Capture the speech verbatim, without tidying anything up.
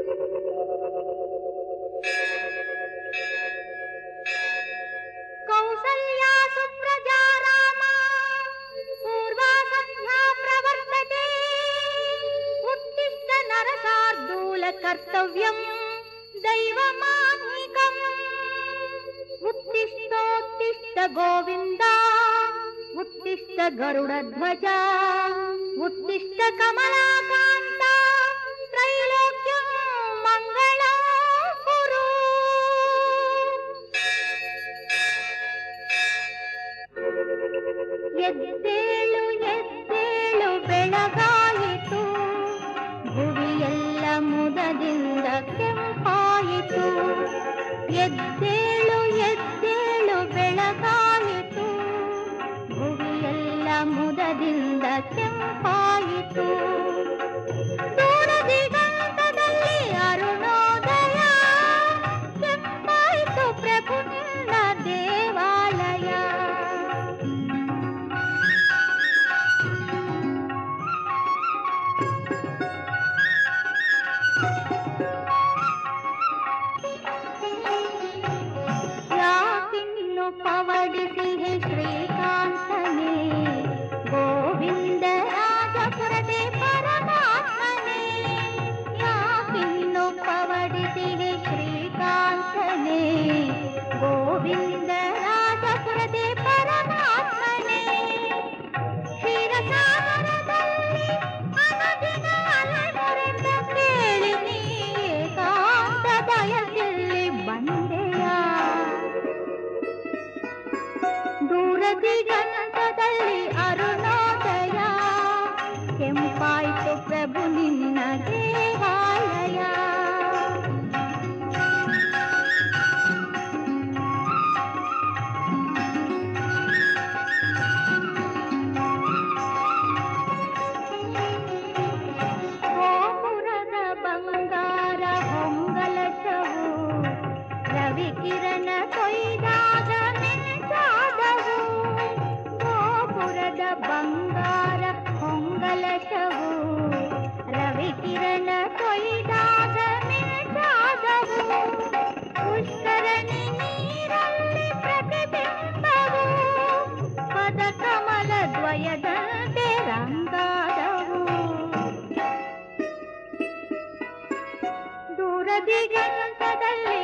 ಕೌಸಲ್ಯಾ ಸುಪ್ರಜಾ ರಾಮ ಪೂರ್ವಾ ಸಂಧ್ಯಾ ಪ್ರವರ್ತತೆ ಉತ್ತಿಷ್ಠ ನರಸಾರ್ದೂಲ ಕರ್ತವ್ಯಂ ದೈವಮಾನ್ಹಿಕಂ ಉತ್ತಿಷ್ಠೋತ್ತಿಷ್ಠ ಗೋವಿಂದ ಉತ್ತಿಷ್ಠ ಗರುಡಧ್ವಜ ಉತ್ತಿಷ್ಠ ಕಮಲಾಕಾಂತ ತ್ರೈಲೋಕ್ಯಂ ಮಂಗಳಂ ಕುರು. ಎದ್ದೇಳು ಎದ್ದೇಳು ಬೆಳಗಾಯಿತು, ಭುವಿಯೆಲ್ಲ ಮುದದಿಂದ ಕೆಂಪಾಯಿತು. ಎದ್ದೇಳು ಎದ್ದೇಳು ಬೆಳಗಾಯಿತು, ಭುವಿಯೆಲ್ಲ ಮುದದಿಂದ ಕೆಂಪಾಯಿತು. ದೂರ ದಿಗಂತದಲ್ಲಿ ಅರುಣೋದಯ, ಕೆಂಪಾಯಿತು ಪ್ರಭು ನಿನ್ನ ದೇವಾಲಯ. ಯಾಕಿನ್ನು ಪವಡಿಸಿಹೆ ಶ್ರೀಕಾಂತನೇ, ಗೋವಿಂದ ರಾಜಪುರದೇ ಪರಮಾತ್ಮನೇ. ಯಾಕಿನ್ನು ಪವಡಿಸಿಹೆ ಶ್ರೀಕಾಂತನೇ, ಗೋವಿಂದ ರಾಜಪುರದೇ ಪರಮಾತ್ಮನೇ. ಕ್ಷೀರಸಾಗರದಲ್ಲಿ ಅನುದಿನ ಅಲೆಮರೆದ ಕೇಳಿ ನೀ ಏಕಾಂತ ಬಯಸಲ್ಲಿ ಬಂದೆಯ. ದೂರ ದಿಗಂತದಲ್ಲಿ ಅರುಣೋದಯ, ಕೆಂಪಾಯಿತು ಪ್ರಭು ನಿನ್ನ ದೇವಾಲಯ. ಗೋಪುರದ ಬಂಗಾರ ಹೊಂಗಲಸವು, ರವಿ ಕಿರಣ ಕೊಯ್ದಾಗ ಮಿಂಚಾದವು. ಗೋಪುರದ ಬಂಗಾರ ಹೊಂಗಲಸವು, ರವಿ ಕಿರಣ ಕೊಯ್ದಾಗ ಮಿಂಚಾದವು. ಪುಷ್ಕರಣಿ ನೀರಲ್ಲಿ ಪ್ರತಿಬಿಂಬವು, ಪದ ಕಮಲ ದ್ವಯದಂತೆ ರಂಗಾದವು. ದೂರ ದಿಗಂತದಲ್ಲಿ